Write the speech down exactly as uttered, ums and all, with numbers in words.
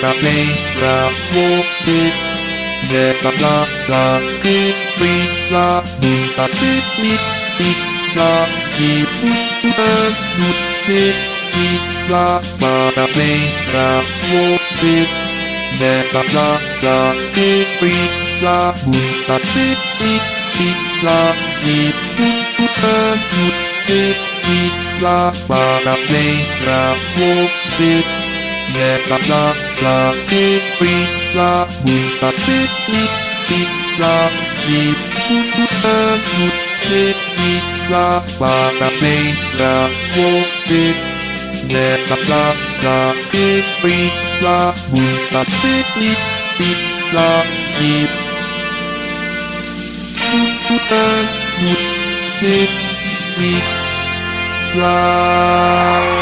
para bem pra você. Nessa praça que brilla muita felicidade e fulano desfila para bem pra você. Nessa praça que brilla muita felicidade e fulano desfila para bem pra você. Nessa praça que brilla muita felicidade e fulano desfila para bem pra você. Nessa praça que brilla muita felicidade e fulano desfila.